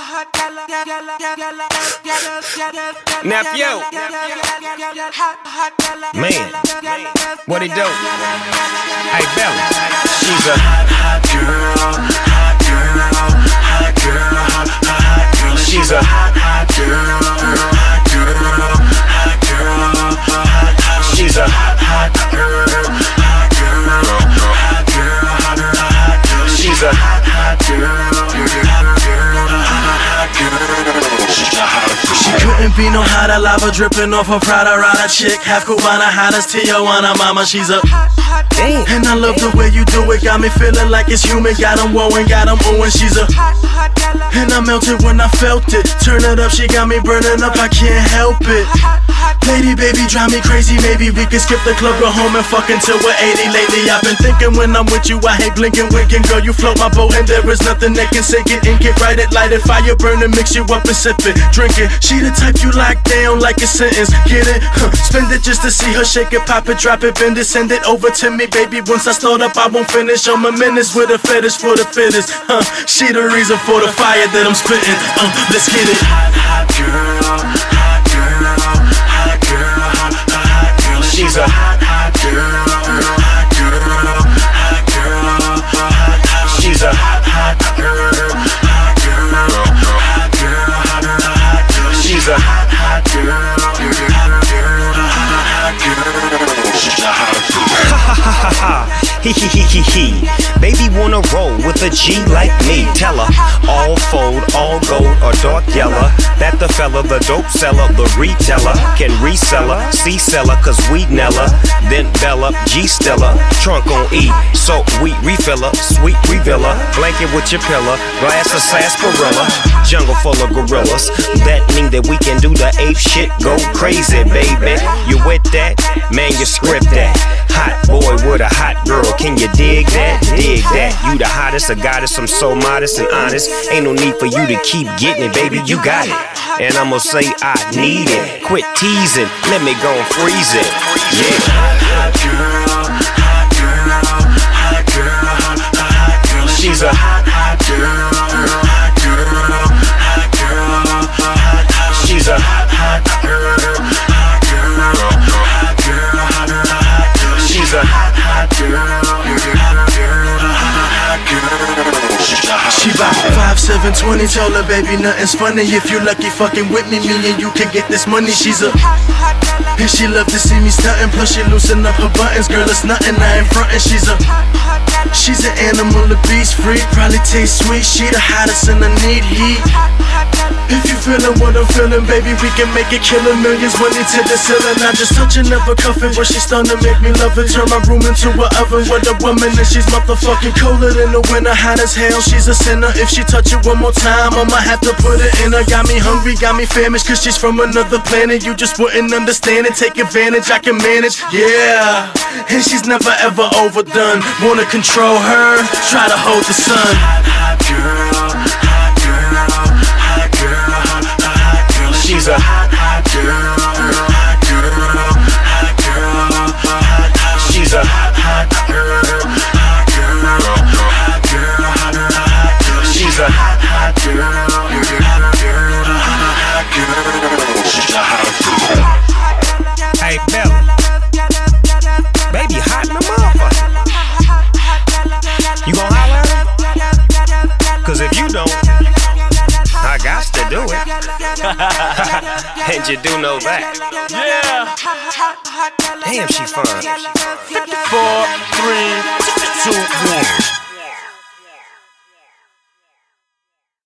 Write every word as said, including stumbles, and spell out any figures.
Nephew, man, what he do? Hey, Belly, she's a hot girl, hot girl, hot girl, hot girl. She's a hot, hot girl, hot girl, hot girl, hot girl. She's a hot, hot girl, hot girl, hot girl, hot girl. She's a hot, hot girl, hot girl, hot girl. She couldn't be no hotter, lava dripping off her Prada Rada chick. Half Cubana, hot as Tijuana, mama, she's a damn. And I love the way you do it, got me feeling like it's human. Got 'em wowing, got 'em oohing, she's a and I melted when I felt it. Turn it up, she got me burning up, I can't help it. Lady, baby, drive me crazy. Maybe we could skip the club, go home and fuck until we're eighty. Lately I've been thinking when I'm with you, I hate blinking, winking. Girl, you float my boat and there is nothing that can sink it. Ink it, write it, light it, fire burning, mix you up and sip it, drink it. She the type you lock down like a sentence, get it? Huh. Spend it just to see her shake it, pop it, drop it, bend it, send it over to me, baby. Once I start up, I won't finish. I'm a menace with a fetish for the fittest. Huh. She the reason for the fire that I'm spitting. Uh, let's get it. Hot, hot girl, hot girl, hot girl, hot, hot girl. She's a hot, hot girl, hot girl, hot girl, hot girl. She's a hot, hot girl, hot girl, hot girl, hot girl. She's a hot, hot girl, hot girl, hot girl. She's a hot girl. Ha ha ha ha ha. Hee hee hee hee hee. Baby wanna roll with a G like me. Tell her all fold, all gold or dark yellow. That the fella, the dope seller, the retailer can resell her, C seller, cause we Nella. Then Bella, G Stella, trunk on E. So we refill her, sweet revealer. Blanket with your pillow, glass of sarsaparilla. Jungle full of gorillas. That mean that we can do the ape shit, go crazy, baby. You with that? Man, you script that. Hot boy with a hot girl, can you dig that? Dig that. You the hottest, a goddess, I'm so modest and honest. Ain't no need for you to keep getting it, baby, you got it. And I'ma say I need it. Quit teasing, let me go and freeze it. Yeah. Hot girl, hot girl, hot girl, hot girl. She's a hot, hot girl, hot girl, hot girl, hot girl. She's a hot, hot girl, hot girl, hot girl, hot girl. She's a hot, hot girl, hot girl, hot girl. She bout five seven twenty, told her baby nothing's funny. If you lucky fucking with me, me and you can get this money. She's a and she love to see me stuntin'. Plus she loosen up her buttons, girl it's nothing, I ain't frontin'. She's a she's an animal, a beast freak. Probably taste sweet, she the hottest and I need heat. If you feelin' what I'm feelin', baby, we can make it killin' millions, money to the ceiling. I just touchin', never cuffin', but she's starting to make me love it. Turn my room into an oven with a woman, and she's motherfucking colder than the winter, hot as hell. She's a sinner. If she touch it one more time, I'ma have to put it in her. Got me hungry, got me famished, cause she's from another planet. You just wouldn't understand it. Take advantage, I can manage, yeah. And she's never ever overdone. Wanna control her, try to hold the sun. Hot, hot girl, hot girl, hot girl, hot girl. She's a hot, hot girl, hot girl, hot girl, hot girl. She's a hot, hot girl, hot girl, hot girl, hot girl. She's a hot, hot girl, hot girl, hot girl. She's a hot girl. Hey, Belly, baby, hot in the motherfucker. You gon' holler at her? Cause if you don't, I got to do it. And you do know that. yeah. Damn, she fine. Four, three, two, one.